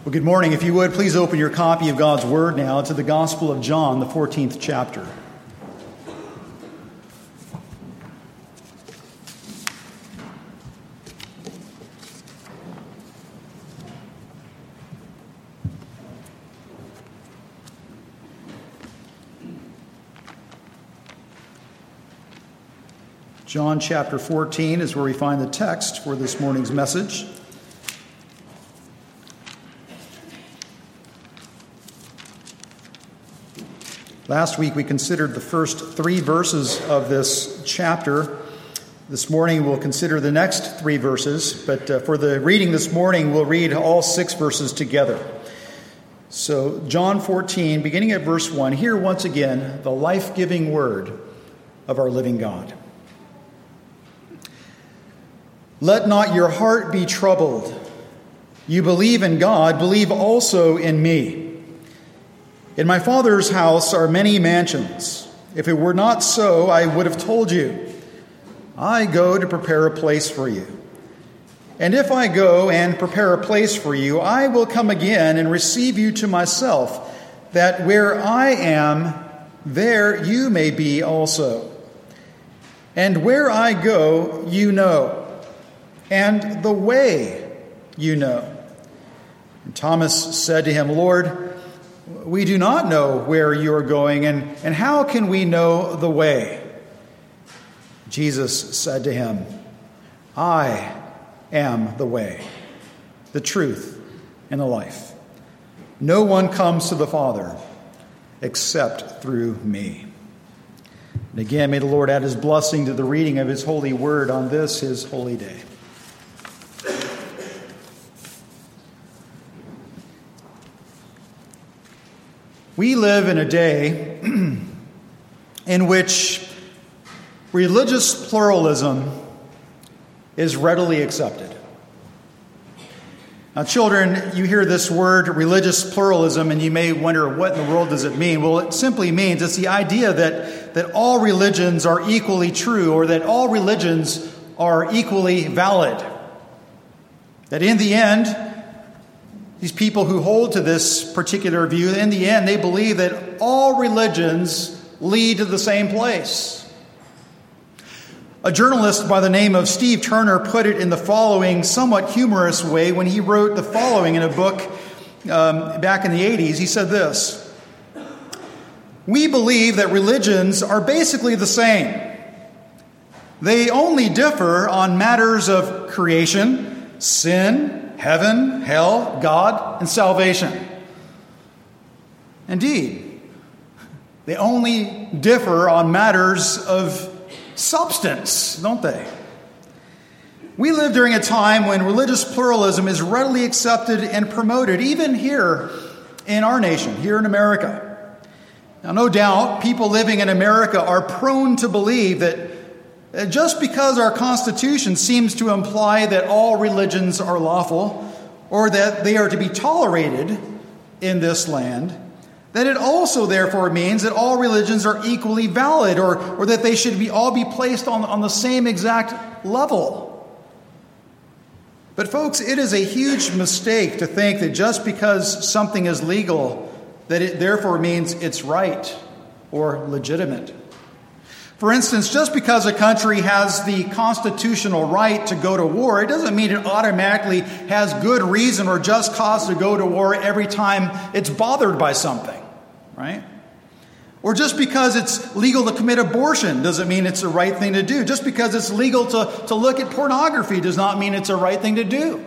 Well, good morning. If you would, please open your copy of God's Word now to the Gospel of John, the 14th chapter. John chapter 14 is where we find the text for this morning's message. Last week we considered the first 3 verses of this chapter. This morning we'll consider the next 3 verses, but for the reading this morning we'll read all 6 verses together. So John 14, beginning at verse 1, hear once again the life-giving word of our living God. Let not your heart be troubled. You believe in God, believe also in me. In my Father's house are many mansions. If it were not so, I would have told you. I go to prepare a place for you. And if I go and prepare a place for you, I will come again and receive you to myself, that where I am, there you may be also. And where I go, you know, and the way you know. And Thomas said to him, Lord, we do not know where you are going, and how can we know the way? Jesus said to him, I am the way, the truth, and the life. No one comes to the Father except through me. And again, may the Lord add his blessing to the reading of his holy word on this, his holy day. We live in a day in which religious pluralism is readily accepted. Now, children, you hear this word, religious pluralism, and you may wonder, what in the world does it mean? Well, it simply means it's the idea that all religions are equally true, or that all religions are equally valid. That in the end, these people who hold to this particular view, in the end, they believe that all religions lead to the same place. A journalist by the name of Steve Turner put it in the following somewhat humorous way when he wrote the following in a book back in the 80s. He said this: "We believe that religions are basically the same. They only differ on matters of creation, sin, heaven, hell, God, and salvation." Indeed, they only differ on matters of substance, don't they? We live during a time when religious pluralism is readily accepted and promoted, even here in our nation, here in America. Now, no doubt, people living in America are prone to believe that just because our Constitution seems to imply that all religions are lawful, or that they are to be tolerated in this land, that it also therefore means that all religions are equally valid, or that they should all be placed on the same exact level. But folks, it is a huge mistake to think that just because something is legal, that it therefore means it's right or legitimate. For instance, just because a country has the constitutional right to go to war, it doesn't mean it automatically has good reason or just cause to go to war every time it's bothered by something, right? Or just because it's legal to commit abortion doesn't mean it's the right thing to do. Just because it's legal to look at pornography does not mean it's the right thing to do.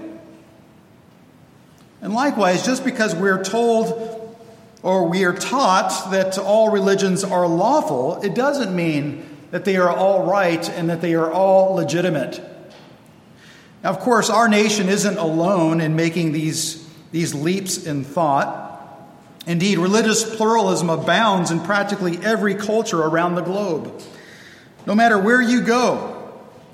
And likewise, just because we're told or we are taught that all religions are lawful, it doesn't mean that they are all right and that they are all legitimate. Now, of course, our nation isn't alone in making these leaps in thought. Indeed, religious pluralism abounds in practically every culture around the globe. No matter where you go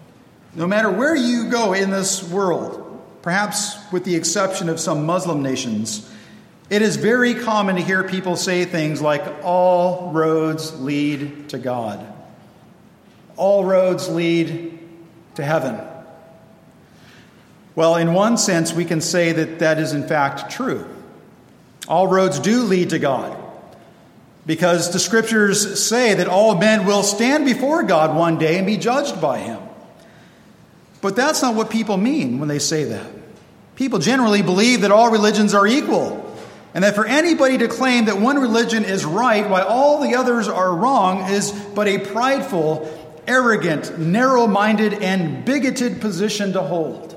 in this world, perhaps with the exception of some Muslim nations, it is very common to hear people say things like, all roads lead to God. All roads lead to heaven. Well, in one sense, we can say that that is in fact true. All roads do lead to God, because the Scriptures say that all men will stand before God one day and be judged by him. But that's not what people mean when they say that. People generally believe that all religions are equal, and that for anybody to claim that one religion is right while all the others are wrong is but a prideful, arrogant, narrow-minded, and bigoted position to hold.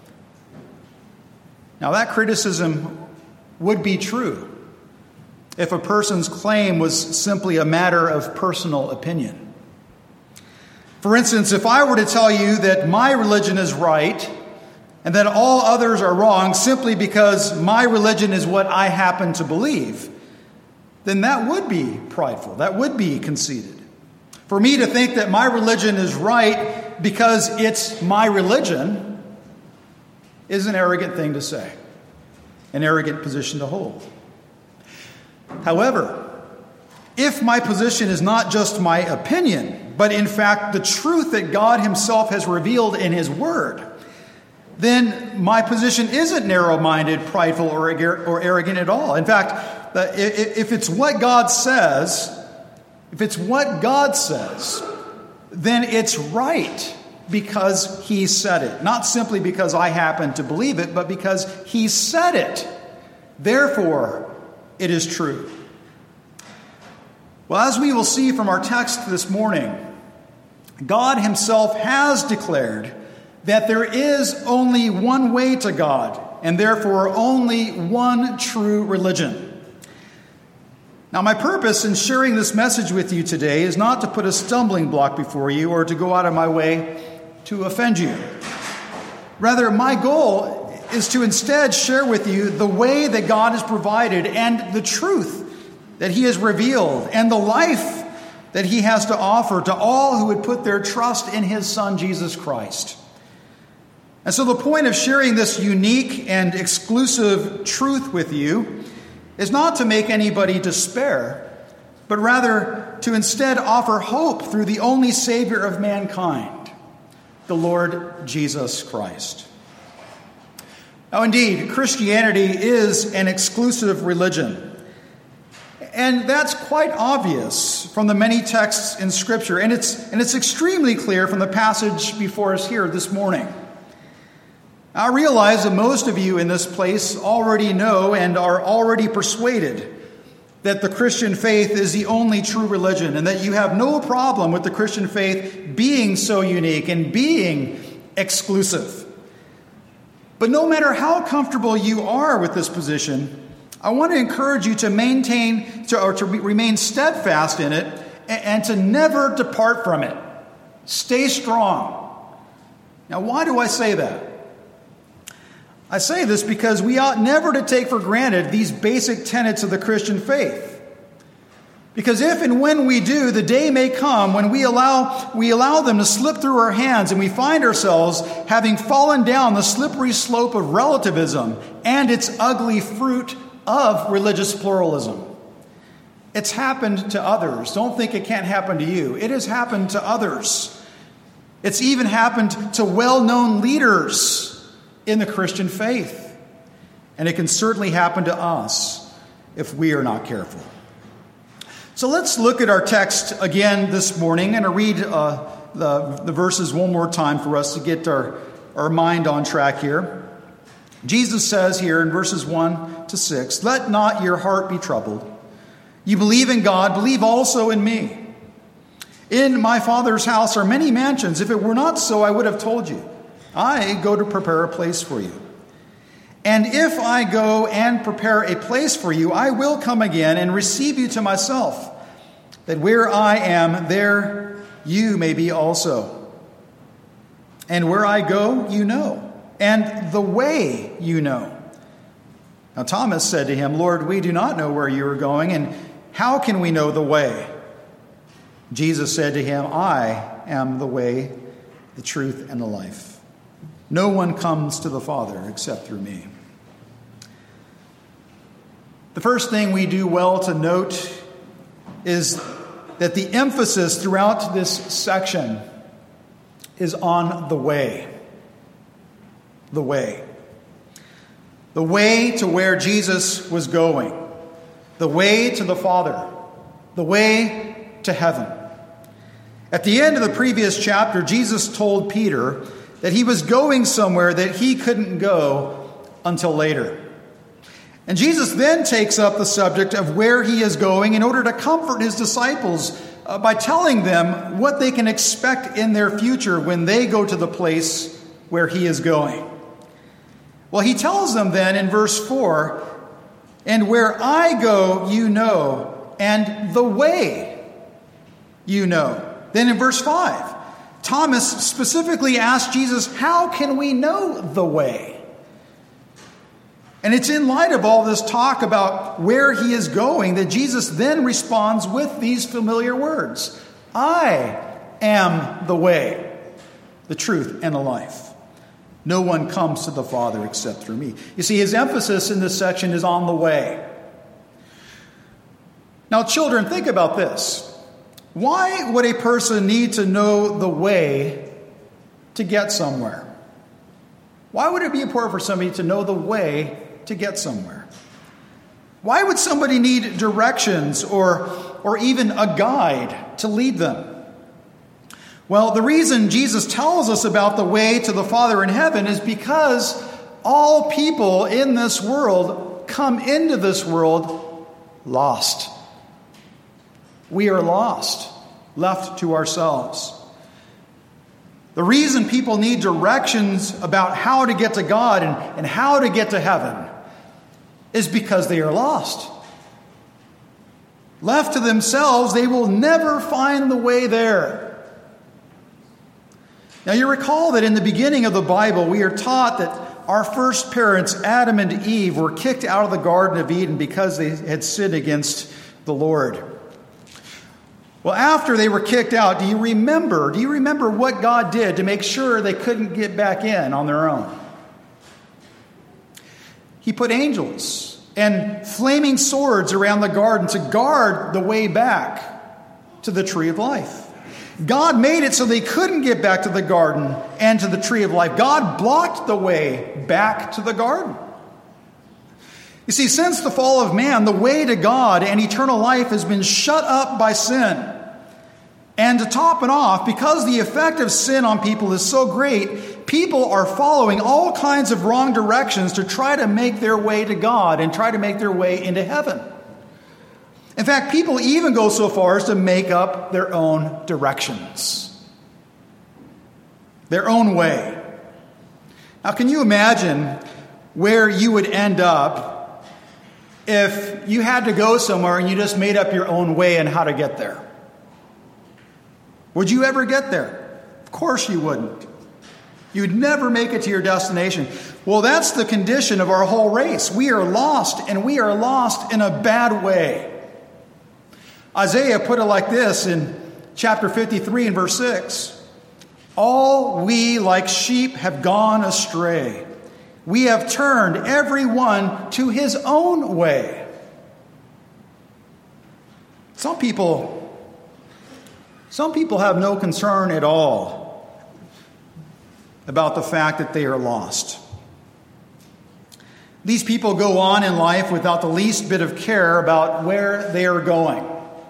Now, that criticism would be true if a person's claim was simply a matter of personal opinion. For instance, if I were to tell you that my religion is right and that all others are wrong simply because my religion is what I happen to believe, then that would be prideful. That would be conceited. For me to think that my religion is right because it's my religion is an arrogant thing to say, an arrogant position to hold. However, if my position is not just my opinion, but in fact the truth that God himself has revealed in his word, then my position isn't narrow-minded, prideful, or arrogant at all. In fact, if it's what God says, then it's right because he said it. Not simply because I happen to believe it, but because he said it. Therefore, it is true. Well, as we will see from our text this morning, God himself has declared that there is only one way to God, and therefore only one true religion. Now, my purpose in sharing this message with you today is not to put a stumbling block before you or to go out of my way to offend you. Rather, my goal is to instead share with you the way that God has provided and the truth that he has revealed and the life that he has to offer to all who would put their trust in his Son, Jesus Christ. And so the point of sharing this unique and exclusive truth with you is not to make anybody despair, but rather to instead offer hope through the only Savior of mankind, the Lord Jesus Christ. Now, indeed, Christianity is an exclusive religion. And that's quite obvious from the many texts in Scripture. And it's extremely clear from the passage before us here this morning. I realize that most of you in this place already know and are already persuaded that the Christian faith is the only true religion and that you have no problem with the Christian faith being so unique and being exclusive. But no matter how comfortable you are with this position, I want to encourage you to remain steadfast in it and to never depart from it. Stay strong. Now, why do I say that? I say this because we ought never to take for granted these basic tenets of the Christian faith. Because if and when we do, the day may come when we allow them to slip through our hands and we find ourselves having fallen down the slippery slope of relativism and its ugly fruit of religious pluralism. It's happened to others. Don't think it can't happen to you. It has happened to others. It's even happened to well-known leaders in the Christian faith. And it can certainly happen to us if we are not careful. So let's look at our text again this morning, and I'll read the verses one more time for us to get our mind on track here. Jesus says here in verses 1 to 6, "Let not your heart be troubled. You believe in God, believe also in me. In my Father's house are many mansions. If it were not so, I would have told you. I go to prepare a place for you. And if I go and prepare a place for you, I will come again and receive you to myself, that where I am, there you may be also. And where I go, you know, and the way you know." Now Thomas said to him, "Lord, we do not know where you are going, and how can we know the way?" Jesus said to him, "I am the way, the truth, and the life. No one comes to the Father except through me." The first thing we do well to note is that the emphasis throughout this section is on the way. the way. The way to where Jesus was going. The way to the Father. The way to heaven. At the end of the previous chapter, Jesus told Peter that he was going somewhere that he couldn't go until later. And Jesus then takes up the subject of where he is going in order to comfort his disciples by telling them what they can expect in their future when they go to the place where he is going. Well, he tells them then in verse 4, "And where I go, you know, and the way you know." Then in verse 5, Thomas specifically asked Jesus, "How can we know the way?" And it's in light of all this talk about where he is going that Jesus then responds with these familiar words. "I am the way, the truth, and the life. No one comes to the Father except through me." You see, his emphasis in this section is on the way. Now, children, think about this. Why would a person need to know the way to get somewhere? Why would it be important for somebody to know the way to get somewhere? Why would somebody need directions or even a guide to lead them? Well, the reason Jesus tells us about the way to the Father in heaven is because all people in this world come into this world lost. We are lost, left to ourselves. The reason people need directions about how to get to God and how to get to heaven is because they are lost. Left to themselves, they will never find the way there. Now, you recall that in the beginning of the Bible, we are taught that our first parents, Adam and Eve, were kicked out of the Garden of Eden because they had sinned against the Lord. Well, after they were kicked out, do you remember what God did to make sure they couldn't get back in on their own? He put angels and flaming swords around the garden to guard the way back to the tree of life. God made it so they couldn't get back to the garden and to the tree of life. God blocked the way back to the garden. You see, since the fall of man, the way to God and eternal life has been shut up by sin. And to top it off, because the effect of sin on people is so great, people are following all kinds of wrong directions to try to make their way to God and try to make their way into heaven. In fact, people even go so far as to make up their own directions, their own way. Now, can you imagine where you would end up if you had to go somewhere and you just made up your own way and how to get there? Would you ever get there? Of course you wouldn't. You'd never make it to your destination. Well, that's the condition of our whole race. We are lost, and we are lost in a bad way. Isaiah put it like this in chapter 53 and verse 6. "All we like sheep have gone astray. We have turned every one to his own way." Some people have no concern at all about the fact that they are lost. These people go on in life without the least bit of care about where they are going.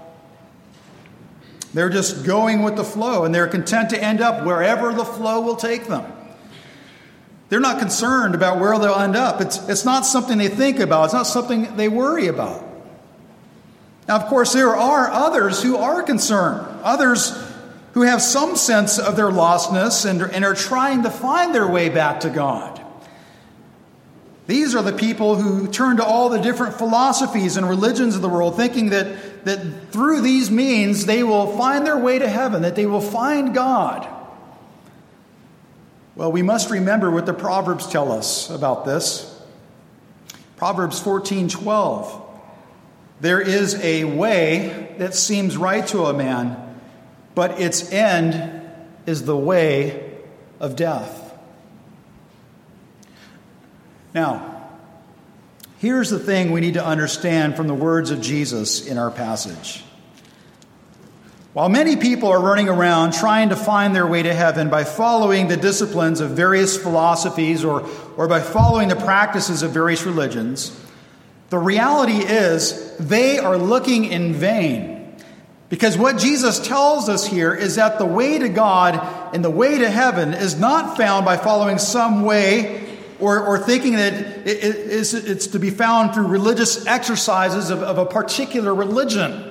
They're just going with the flow, and they're content to end up wherever the flow will take them. They're not concerned about where they'll end up. It's not something they think about. It's not something they worry about. Now, of course, there are others who are concerned, others who have some sense of their lostness and are trying to find their way back to God. These are the people who turn to all the different philosophies and religions of the world, thinking that through these means they will find their way to heaven, that they will find God. Well, we must remember what the Proverbs tell us about this. Proverbs 14:12. "There is a way that seems right to a man, but its end is the way of death." Now, here's the thing we need to understand from the words of Jesus in our passage. While many people are running around trying to find their way to heaven by following the disciplines of various philosophies or by following the practices of various religions, the reality is they are looking in vain. Because what Jesus tells us here is that the way to God and the way to heaven is not found by following some way or thinking that it's to be found through religious exercises of a particular religion.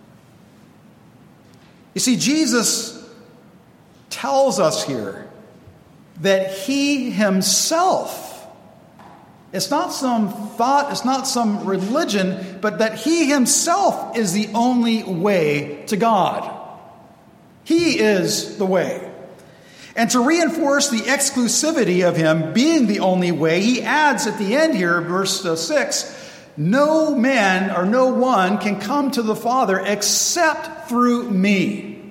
You see, Jesus tells us here that he himself, it's not some thought, it's not some religion, but that he himself is the only way to God. He is the way. And to reinforce the exclusivity of him being the only way, he adds at the end here, verse 6, no man or no one can come to the Father except through me.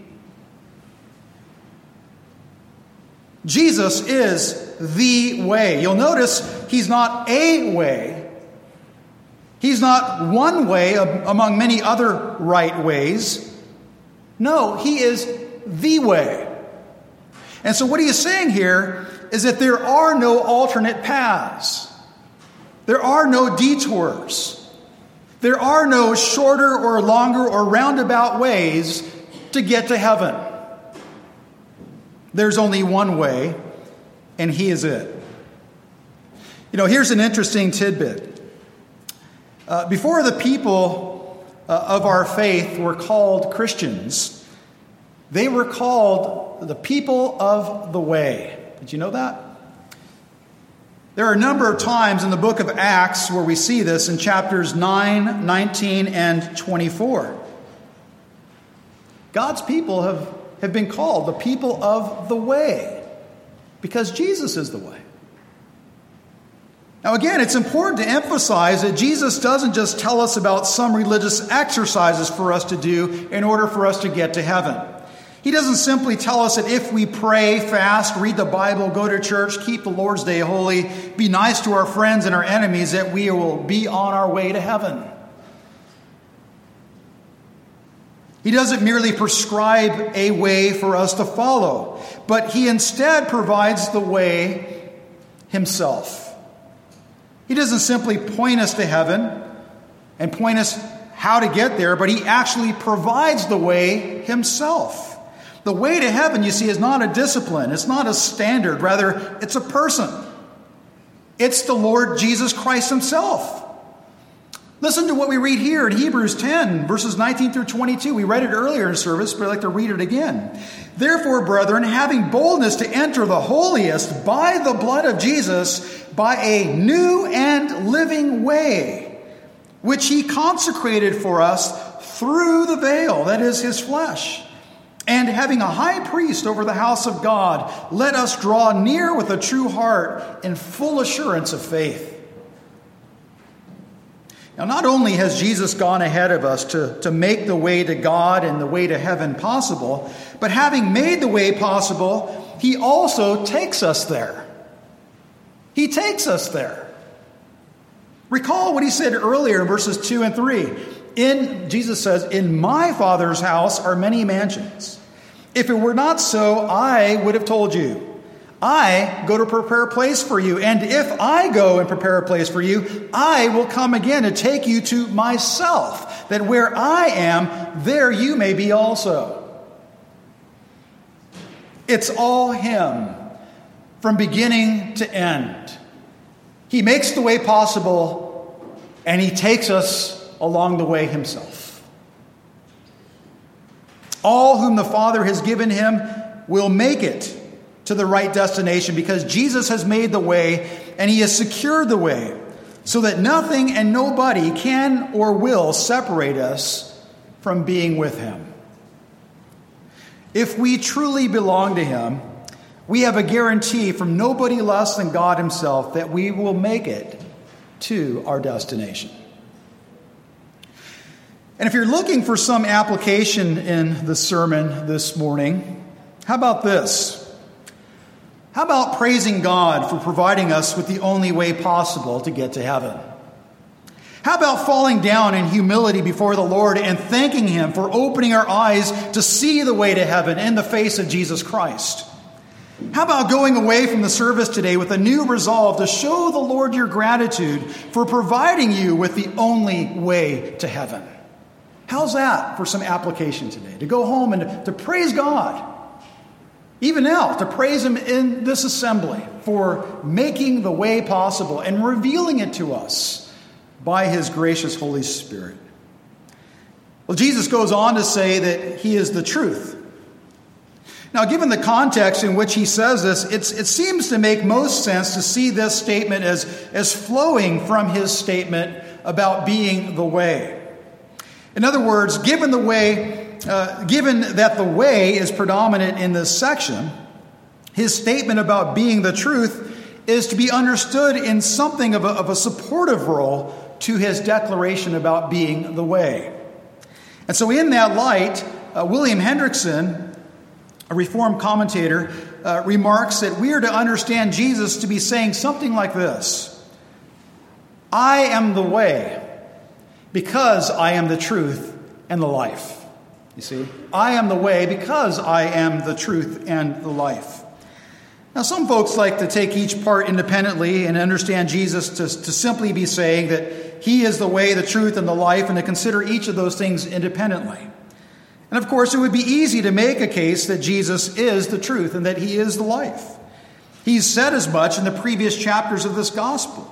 Jesus is the way. You'll notice he's not a way. He's not one way among many other right ways. No, he is the way. And so what he is saying here is that there are no alternate paths. There are no detours. There are no shorter or longer or roundabout ways to get to heaven. There's only one way, and he is it. You know, here's an interesting tidbit. Before the people of our faith were called Christians, they were called the people of the way. Did you know that? There are a number of times in the book of Acts where we see this in chapters 9, 19, and 24. God's people have been called the people of the way because Jesus is the way. Now again, it's important to emphasize that Jesus doesn't just tell us about some religious exercises for us to do in order for us to get to heaven. He doesn't simply tell us that if we pray, fast, read the Bible, go to church, keep the Lord's Day holy, be nice to our friends and our enemies, that we will be on our way to heaven. He doesn't merely prescribe a way for us to follow, but he instead provides the way himself. He doesn't simply point us to heaven and point us how to get there, but he actually provides the way himself. The way to heaven, you see, is not a discipline. It's not a standard. Rather, it's a person. It's the Lord Jesus Christ himself. Listen to what we read here in Hebrews 10, verses 19 through 22. We read it earlier in service, but I'd like to read it again. Therefore, brethren, having boldness to enter the holiest by the blood of Jesus, by a new and living way, which he consecrated for us through the veil, that is his flesh. And having a high priest over the house of God, let us draw near with a true heart in full assurance of faith. Now, not only has Jesus gone ahead of us to make the way to God and the way to heaven possible, but having made the way possible, he also takes us there. He takes us there. Recall what he said earlier in verses 2 and 3. Jesus says, in my Father's house are many mansions. If it were not so, I would have told you. I go to prepare a place for you. And if I go and prepare a place for you, I will come again to take you to myself, that where I am, there you may be also. It's all him from beginning to end. He makes the way possible, and he takes us along the way himself. All whom the Father has given him will make it to the right destination because Jesus has made the way and he has secured the way so that nothing and nobody can or will separate us from being with him. If we truly belong to him, we have a guarantee from nobody less than God himself that we will make it to our destination. And if you're looking for some application in the sermon this morning, how about this? How about praising God for providing us with the only way possible to get to heaven? How about falling down in humility before the Lord and thanking Him for opening our eyes to see the way to heaven in the face of Jesus Christ? How about going away from the service today with a new resolve to show the Lord your gratitude for providing you with the only way to heaven? How's that for some application today? To go home and to praise God. Even now, to praise Him in this assembly for making the way possible and revealing it to us by His gracious Holy Spirit. Well, Jesus goes on to say that He is the truth. Now, given the context in which He says this, it seems to make most sense to see this statement as flowing from His statement about being the way. In other words, given that the way is predominant in this section, His statement about being the truth is to be understood in something of a supportive role to His declaration about being the way. And so in that light, William Hendrickson, a Reformed commentator, remarks that we are to understand Jesus to be saying something like this: I am the way because I am the truth and the life. You see, I am the way because I am the truth and the life. Now, some folks like to take each part independently and understand Jesus to simply be saying that He is the way, the truth, and the life, and to consider each of those things independently. And of course, it would be easy to make a case that Jesus is the truth and that He is the life. He's said as much in the previous chapters of this gospel.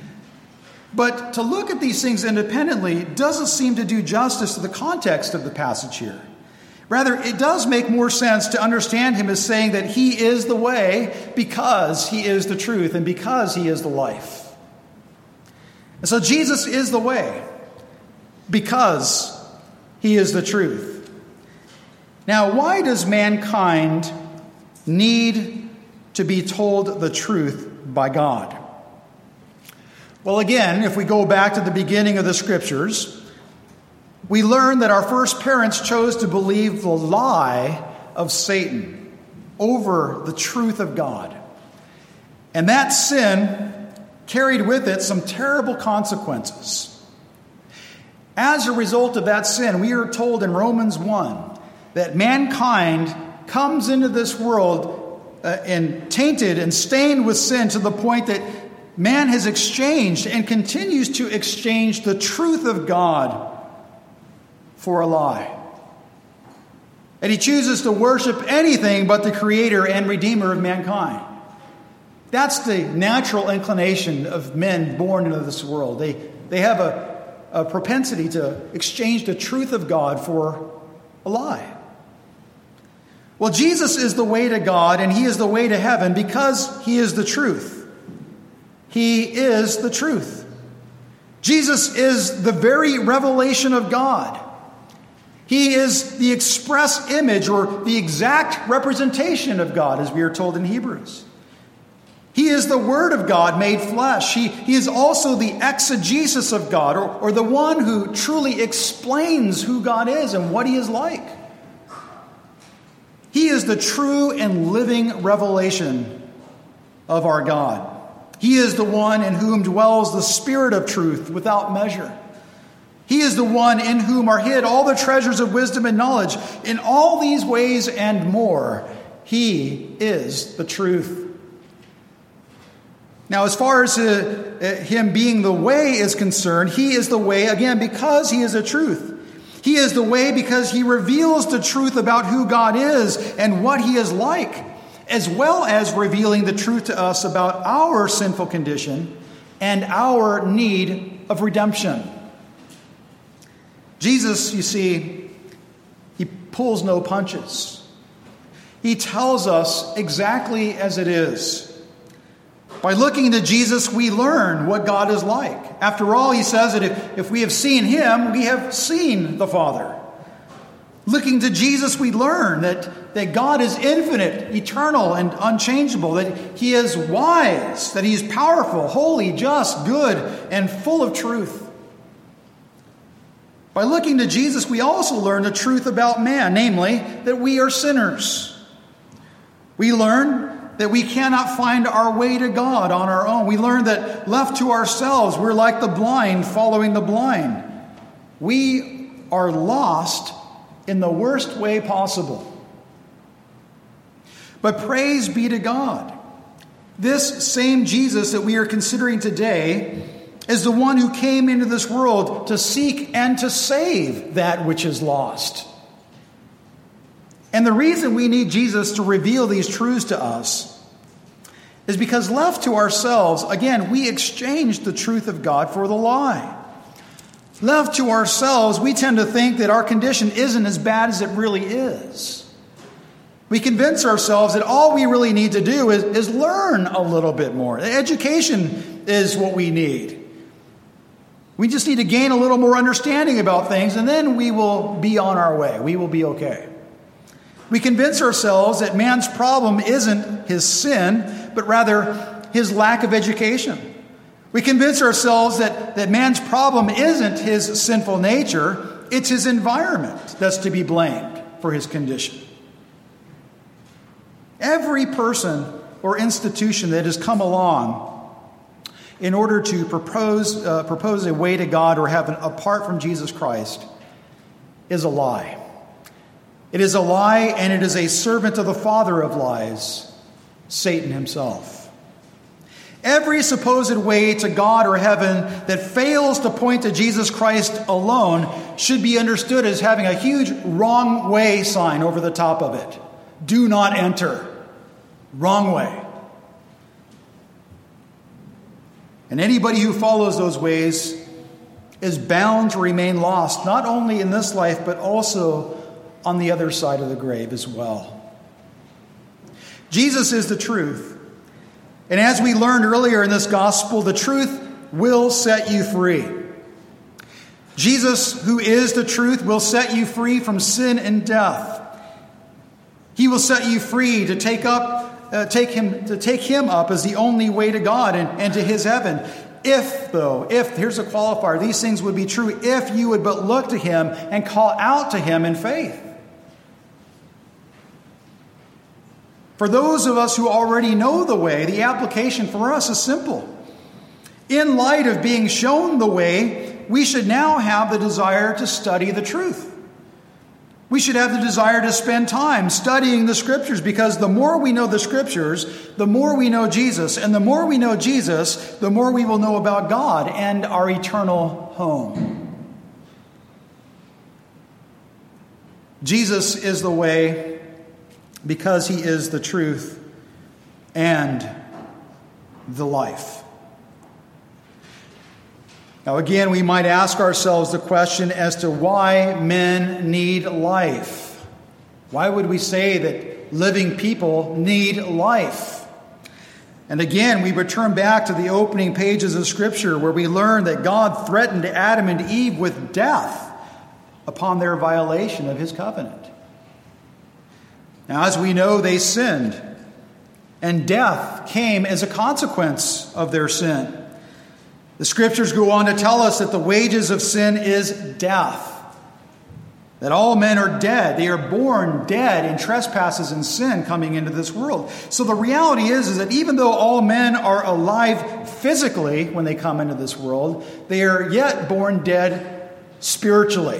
But to look at these things independently doesn't seem to do justice to the context of the passage here. Rather, it does make more sense to understand Him as saying that He is the way because He is the truth and because He is the life. And so Jesus is the way because He is the truth. Now, why does mankind need to be told the truth by God? Well, again, if we go back to the beginning of the Scriptures, we learn that our first parents chose to believe the lie of Satan over the truth of God. And that sin carried with it some terrible consequences. As a result of that sin, we are told in Romans 1 that mankind comes into this world and tainted and stained with sin to the point that man has exchanged and continues to exchange the truth of God for a lie. And he chooses to worship anything but the Creator and Redeemer of mankind. That's the natural inclination of men born into this world. They have a propensity to exchange the truth of God for a lie. Well, Jesus is the way to God, and He is the way to heaven because He is the truth. He is the truth. Jesus is the very revelation of God. He is the express image or the exact representation of God, as we are told in Hebrews. He is the Word of God made flesh. He is also the exegesis of God, or the one who truly explains who God is and what He is like. He is the true and living revelation of our God. He is the one in whom dwells the Spirit of truth without measure. He is the one in whom are hid all the treasures of wisdom and knowledge. In all these ways and more, He is the truth. Now, as far as Him being the way is concerned, He is the way, again, because He is the truth. He is the way because He reveals the truth about who God is and what He is like, as well as revealing the truth to us about our sinful condition and our need of redemption. Jesus, you see, He pulls no punches. He tells us exactly as it is. By looking to Jesus, we learn what God is like. After all, He says that if we have seen Him, we have seen the Father. Looking to Jesus, we learn that God is infinite, eternal, and unchangeable, that He is wise, that He is powerful, holy, just, good, and full of truth. By looking to Jesus, we also learn the truth about man, namely, that we are sinners. We learn that we cannot find our way to God on our own. We learn that left to ourselves, we're like the blind following the blind. We are lost in the worst way possible. But praise be to God. This same Jesus that we are considering today is the one who came into this world to seek and to save that which is lost. And the reason we need Jesus to reveal these truths to us is because left to ourselves, again, we exchange the truth of God for the lie. Left to ourselves, we tend to think that our condition isn't as bad as it really is. We convince ourselves that all we really need to do is learn a little bit more. Education is what we need. We just need to gain a little more understanding about things, and then we will be on our way. We will be okay. We convince ourselves that man's problem isn't his sin, but rather his lack of education. We convince ourselves that man's problem isn't his sinful nature, it's his environment that's to be blamed for his condition. Every person or institution that has come along in order to propose a way to God or heaven apart from Jesus Christ is a lie. It is a lie, and it is a servant of the father of lies, Satan himself. Every supposed way to God or heaven that fails to point to Jesus Christ alone should be understood as having a huge wrong way sign over the top of it. Do not enter. Wrong way. And anybody who follows those ways is bound to remain lost, not only in this life, but also on the other side of the grave as well. Jesus is the truth. And as we learned earlier in this gospel, the truth will set you free. Jesus, who is the truth, will set you free from sin and death. He will set you free to take him up as the only way to God and to his heaven. If, here's a qualifier, these things would be true if you would but look to him and call out to him in faith. For those of us who already know the way, the application for us is simple. In light of being shown the way, we should now have the desire to study the truth. We should have the desire to spend time studying the Scriptures, because the more we know the Scriptures, the more we know Jesus. And the more we know Jesus, the more we will know about God and our eternal home. Jesus is the way because he is the truth and the life. Now again, we might ask ourselves the question as to why men need life. Why would we say that living people need life? And again, we return back to the opening pages of Scripture, where we learn that God threatened Adam and Eve with death upon their violation of his covenant. Now, as we know, they sinned, and death came as a consequence of their sin. The Scriptures go on to tell us that the wages of sin is death. That all men are dead. They are born dead in trespasses and sin coming into this world. So the reality is that even though all men are alive physically when they come into this world, they are yet born dead spiritually.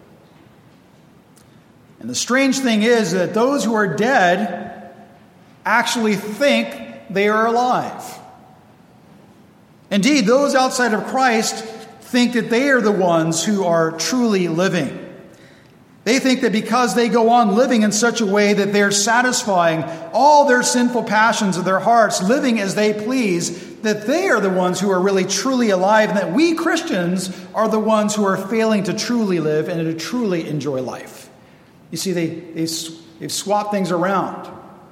And the strange thing is that those who are dead actually think they are alive. Indeed, those outside of Christ think that they are the ones who are truly living. They think that because they go on living in such a way that they're satisfying all their sinful passions of their hearts, living as they please, that they are the ones who are really truly alive, and that we Christians are the ones who are failing to truly live and to truly enjoy life. You see, they've swapped things around.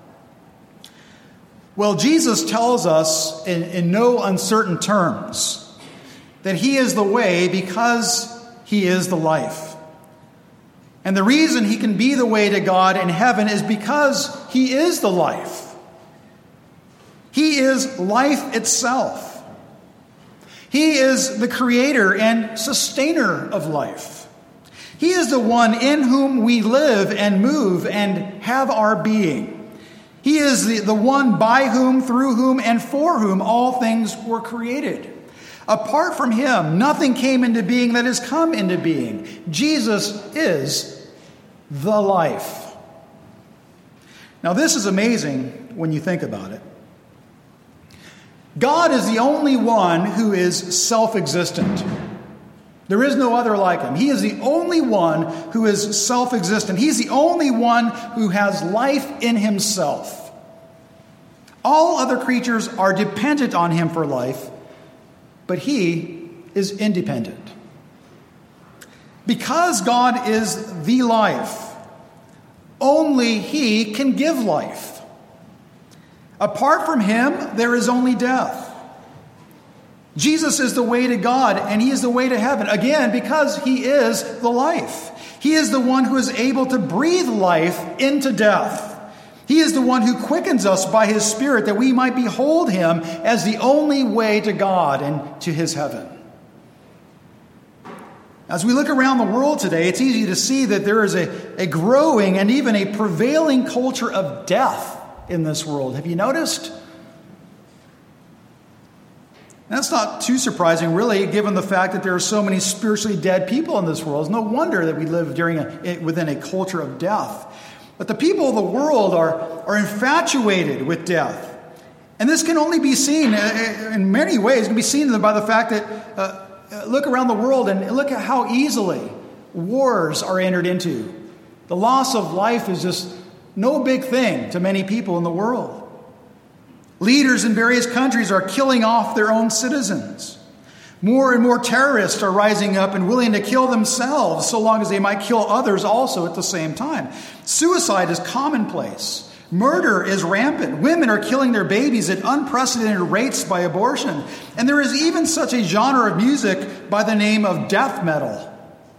Well, Jesus tells us in no uncertain terms that he is the way because he is the life. And the reason he can be the way to God in heaven is because he is the life. He is life itself. He is the creator and sustainer of life. He is the one in whom we live and move and have our being. He is the one by whom, through whom, and for whom all things were created. Apart from him, nothing came into being that has come into being. Jesus is the life. Now, this is amazing when you think about it. God is the only one who is self-existent. There is no other like him. He is the only one who is self-existent. He's the only one who has life in himself. All other creatures are dependent on him for life, but he is independent. Because God is the life, only he can give life. Apart from him, there is only death. Jesus is the way to God, and he is the way to heaven. Again, because he is the life. He is the one who is able to breathe life into death. He is the one who quickens us by his Spirit that we might behold him as the only way to God and to his heaven. As we look around the world today, it's easy to see that there is a growing and even a prevailing culture of death in this world. Have you noticed? That's not too surprising, really, given the fact that there are so many spiritually dead people in this world. It's no wonder that we live within a culture of death. But the people of the world are infatuated with death. And this can only be seen in many ways. It can be seen by the fact that look around the world and look at how easily wars are entered into. The loss of life is just no big thing to many people in the world. Leaders in various countries are killing off their own citizens. More and more terrorists are rising up and willing to kill themselves so long as they might kill others also at the same time. Suicide is commonplace. Murder is rampant. Women are killing their babies at unprecedented rates by abortion. And there is even such a genre of music by the name of death metal.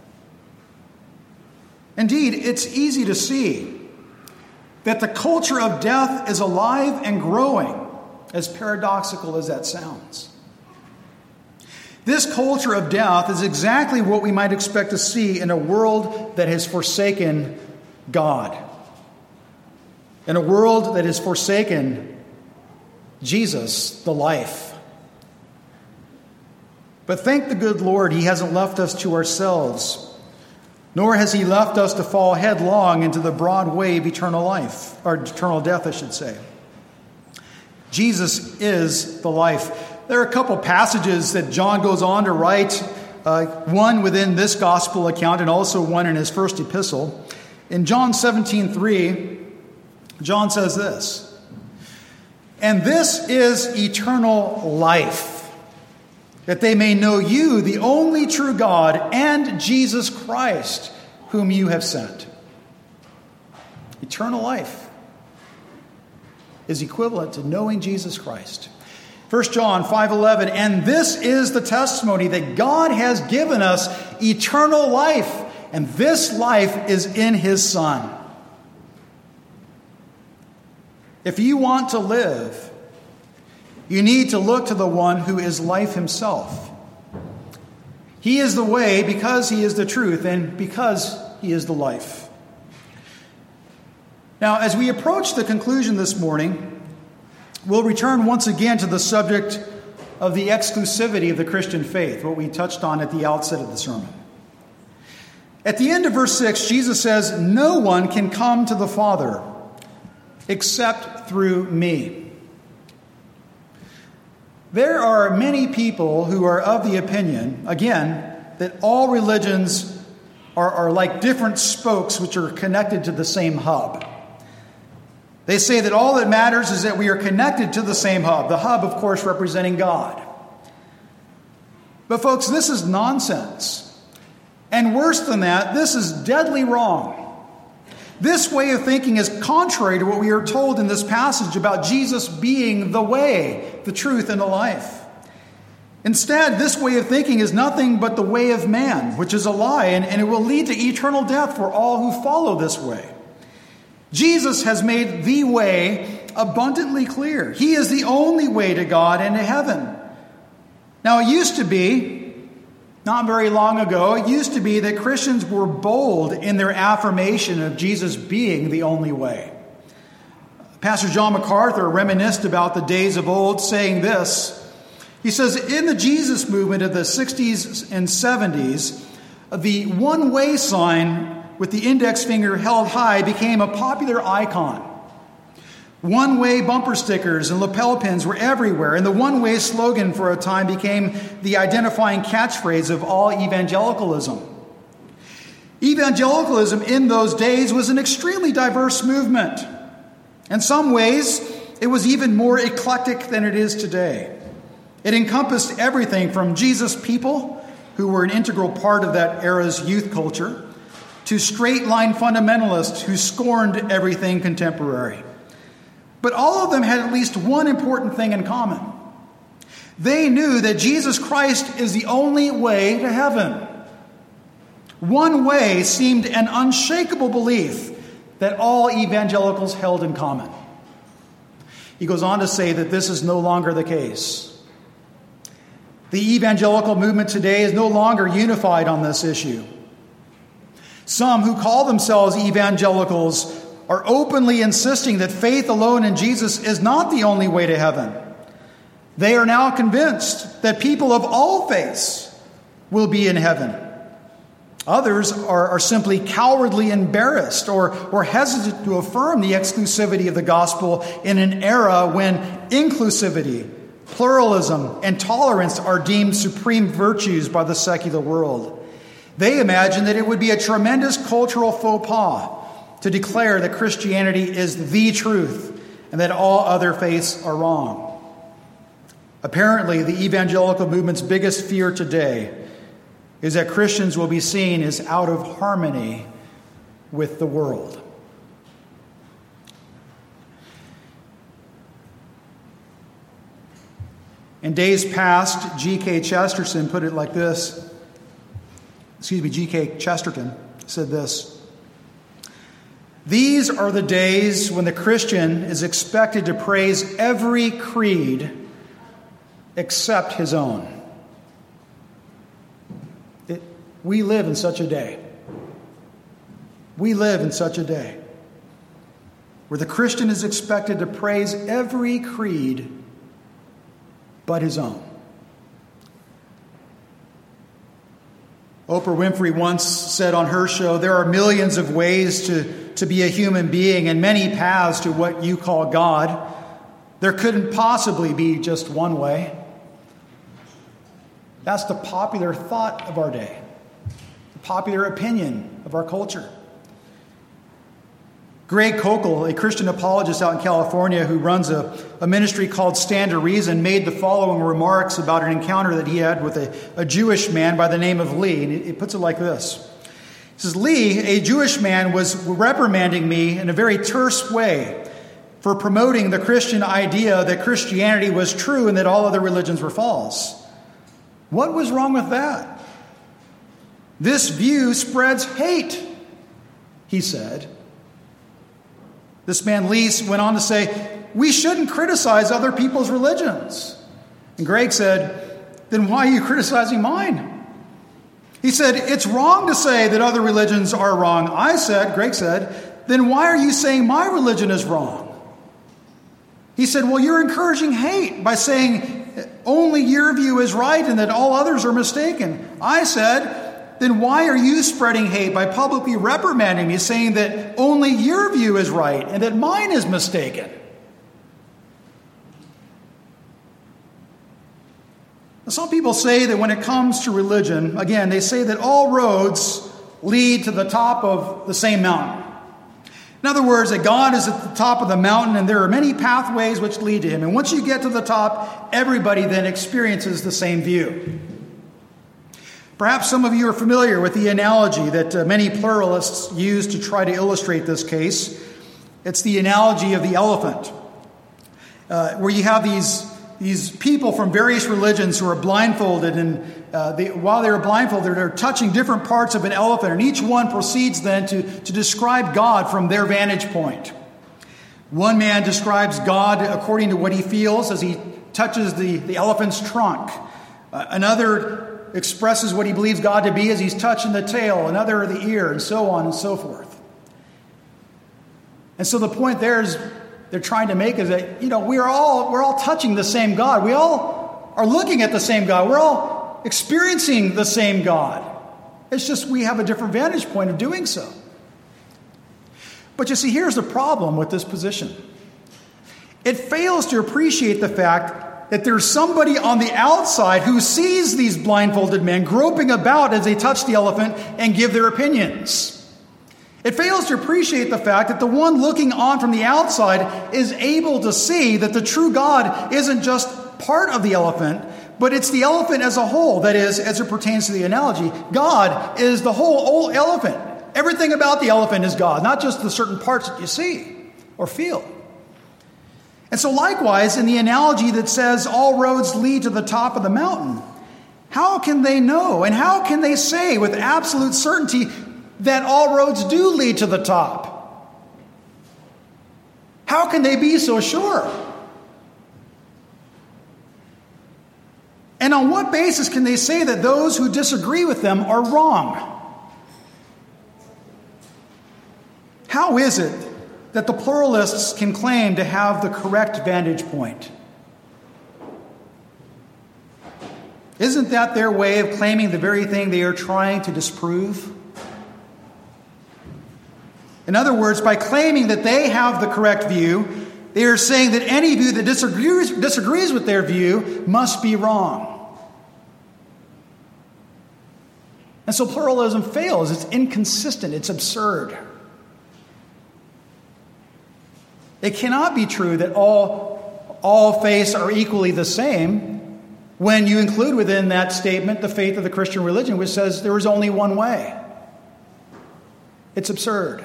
Indeed, it's easy to see that the culture of death is alive and growing, as paradoxical as that sounds. This culture of death is exactly what we might expect to see in a world that has forsaken God. In a world that has forsaken Jesus, the life. But thank the good Lord, he hasn't left us to ourselves, nor has he left us to fall headlong into the broad way of eternal life, or eternal death, I should say. Jesus is the life. There are a couple passages that John goes on to write, one within this gospel account and also one in his first epistle. In John 17:3, John says this, "And this is eternal life, that they may know you, the only true God, and Jesus Christ, whom you have sent." Eternal life is equivalent to knowing Jesus Christ. 1 John 5:11, "And this is the testimony that God has given us eternal life, and this life is in his Son." If you want to live, you need to look to the one who is life himself. He is the way because he is the truth and because he is the life. Now, as we approach the conclusion this morning, we'll return once again to the subject of the exclusivity of the Christian faith, what we touched on at the outset of the sermon. At the end of verse 6, Jesus says, "No one can come to the Father except through me." There are many people who are of the opinion, again, that all religions are like different spokes which are connected to the same hub. They say that all that matters is that we are connected to the same hub. The hub, of course, representing God. But folks, this is nonsense. And worse than that, this is deadly wrong. This way of thinking is contrary to what we are told in this passage about Jesus being the way, the truth, and the life. Instead, this way of thinking is nothing but the way of man, which is a lie, and it will lead to eternal death for all who follow this way. Jesus has made the way abundantly clear. He is the only way to God and to heaven. Now, it used to be, not very long ago, it used to be that Christians were bold in their affirmation of Jesus being the only way. Pastor John MacArthur reminisced about the days of old, saying this. He says, in the Jesus movement of the 60s and 70s, the one-way sign with the index finger held high became a popular icon. One-way bumper stickers and lapel pins were everywhere, and the one-way slogan for a time became the identifying catchphrase of all evangelicalism. Evangelicalism in those days was an extremely diverse movement. In some ways, it was even more eclectic than it is today. It encompassed everything from Jesus people, who were an integral part of that era's youth culture, to straight-line fundamentalists who scorned everything contemporary. But all of them had at least one important thing in common. They knew that Jesus Christ is the only way to heaven. One way seemed an unshakable belief that all evangelicals held in common. He goes on to say that this is no longer the case. The evangelical movement today is no longer unified on this issue. Some who call themselves evangelicals are openly insisting that faith alone in Jesus is not the only way to heaven. They are now convinced that people of all faiths will be in heaven. Others are simply cowardly embarrassed or hesitant to affirm the exclusivity of the gospel in an era when inclusivity, pluralism, and tolerance are deemed supreme virtues by the secular world. They imagine that it would be a tremendous cultural faux pas to declare that Christianity is the truth and that all other faiths are wrong. Apparently, the evangelical movement's biggest fear today is that Christians will be seen as out of harmony with the world. In days past, G.K. Chesterton put it like this. G.K. Chesterton said this. These are the days when the Christian is expected to praise every creed except his own. We live in such a day. We live in such a day where the Christian is expected to praise every creed but his own. Oprah Winfrey once said on her show, there are millions of ways to be a human being and many paths to what you call God. There couldn't possibly be just one way. That's the popular thought of our day, the popular opinion of our culture. Greg Kokel, a Christian apologist out in California who runs a ministry called Stand to Reason, made the following remarks about an encounter that he had with a Jewish man by the name of Lee. And he puts it like this. He says, Lee, a Jewish man, was reprimanding me in a very terse way for promoting the Christian idea that Christianity was true and that all other religions were false. What was wrong with that? This view spreads hate, he said. This man Lee went on to say, we shouldn't criticize other people's religions. And Greg said, then why are you criticizing mine? He said, it's wrong to say that other religions are wrong. Greg said, then why are you saying my religion is wrong? He said, well, you're encouraging hate by saying only your view is right and that all others are mistaken. I said, then why are you spreading hate by publicly reprimanding me, saying that only your view is right and that mine is mistaken? Some people say that when it comes to religion, again, they say that all roads lead to the top of the same mountain. In other words, that God is at the top of the mountain and there are many pathways which lead to him. And once you get to the top, everybody then experiences the same view. Perhaps some of you are familiar with the analogy that many pluralists use to try to illustrate this case. It's the analogy of the elephant, where you have these people from various religions who are blindfolded, and while they're blindfolded, they're touching different parts of an elephant, and each one proceeds then to describe God from their vantage point. One man describes God according to what he feels as he touches the elephant's trunk. Another expresses what he believes God to be as he's touching the tail, another the ear, and so on and so forth. And so the point there is they're trying to make is that, we're all touching the same God. We all are looking at the same God. We're all experiencing the same God. It's just we have a different vantage point of doing so. But you see, here's the problem with this position. It fails to appreciate the fact that there's somebody on the outside who sees these blindfolded men groping about as they touch the elephant and give their opinions. It fails to appreciate the fact that the one looking on from the outside is able to see that the true God isn't just part of the elephant, but it's the elephant as a whole. That is, as it pertains to the analogy, God is the whole elephant. Everything about the elephant is God, not just the certain parts that you see or feel. And so likewise, in the analogy that says all roads lead to the top of the mountain, how can they know and how can they say with absolute certainty that all roads do lead to the top? How can they be so sure? And on what basis can they say that those who disagree with them are wrong? How is it that the pluralists can claim to have the correct vantage point? Isn't that their way of claiming the very thing they are trying to disprove? In other words, by claiming that they have the correct view, they are saying that any view that disagrees with their view must be wrong. And so pluralism fails. It's inconsistent. It's absurd. It cannot be true that all faiths are equally the same when you include within that statement the faith of the Christian religion, which says there is only one way. It's absurd.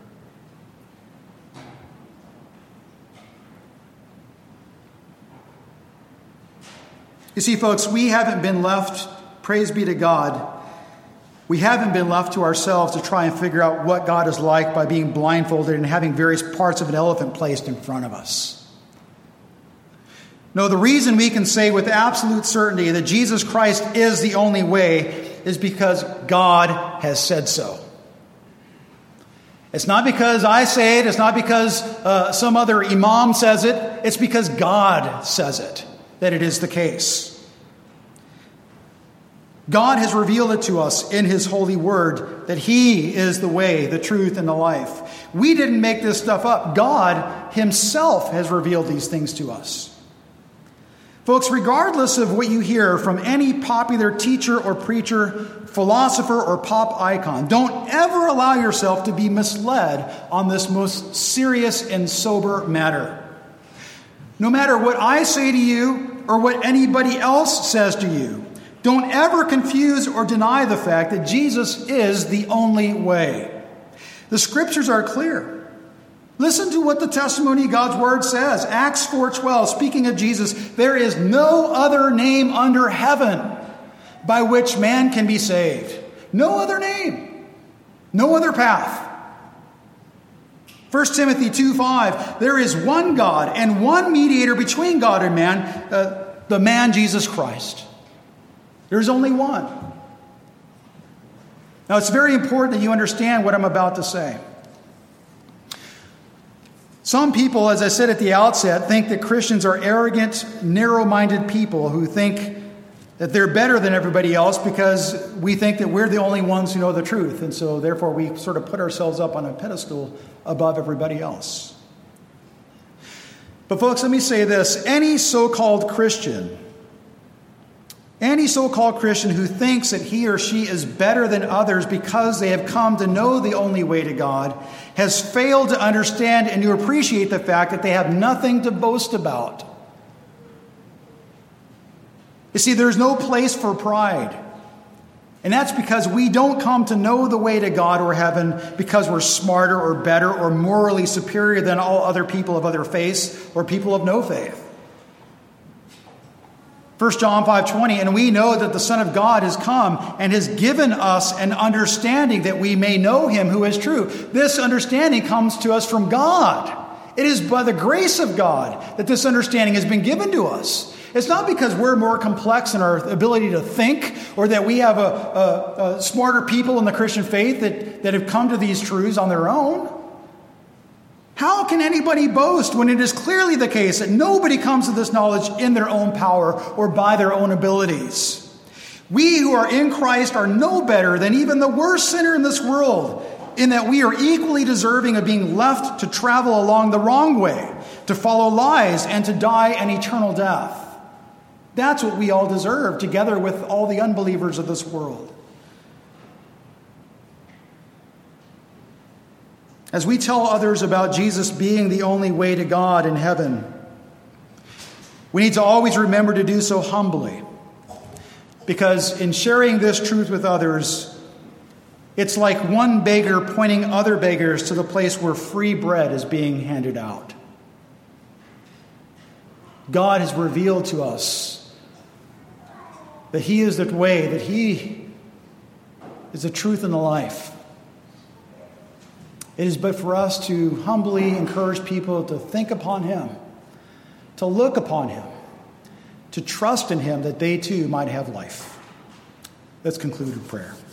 You see, folks, we haven't been left, praise be to God, we haven't been left to ourselves to try and figure out what God is like by being blindfolded and having various parts of an elephant placed in front of us. No, the reason we can say with absolute certainty that Jesus Christ is the only way is because God has said so. It's not because I say it. It's not because some other imam says it. It's because God says it that it is the case. God has revealed it to us in His holy word that He is the way, the truth, and the life. We didn't make this stuff up. God Himself has revealed these things to us. Folks, regardless of what you hear from any popular teacher or preacher, philosopher or pop icon, don't ever allow yourself to be misled on this most serious and sober matter. No matter what I say to you or what anybody else says to you, don't ever confuse or deny the fact that Jesus is the only way. The scriptures are clear. Listen to what the testimony of God's word says. Acts 4:12, speaking of Jesus, there is no other name under heaven by which man can be saved. No other name. No other path. 1 Timothy 2:5, there is one God and one mediator between God and man, the man Jesus Christ. There's only one. Now, it's very important that you understand what I'm about to say. Some people, as I said at the outset, think that Christians are arrogant, narrow-minded people who think that they're better than everybody else because we think that we're the only ones who know the truth. And so, therefore, we sort of put ourselves up on a pedestal above everybody else. But, folks, let me say this. Any so-called Christian who thinks that he or she is better than others because they have come to know the only way to God has failed to understand and to appreciate the fact that they have nothing to boast about. You see, there's no place for pride. And that's because we don't come to know the way to God or heaven because we're smarter or better or morally superior than all other people of other faiths or people of no faith. 1 John 5:20, and we know that the Son of God has come and has given us an understanding that we may know Him who is true. This understanding comes to us from God. It is by the grace of God that this understanding has been given to us. It's not because we're more complex in our ability to think or that we have a smarter people in the Christian faith that have come to these truths on their own. How can anybody boast when it is clearly the case that nobody comes to this knowledge in their own power or by their own abilities? We who are in Christ are no better than even the worst sinner in this world, in that we are equally deserving of being left to travel along the wrong way, to follow lies, and to die an eternal death. That's what we all deserve, together with all the unbelievers of this world. As we tell others about Jesus being the only way to God in heaven, we need to always remember to do so humbly. Because in sharing this truth with others, it's like one beggar pointing other beggars to the place where free bread is being handed out. God has revealed to us that He is the way, that He is the truth and the life. It is but for us to humbly encourage people to think upon Him, to look upon Him, to trust in Him that they too might have life. Let's conclude with prayer.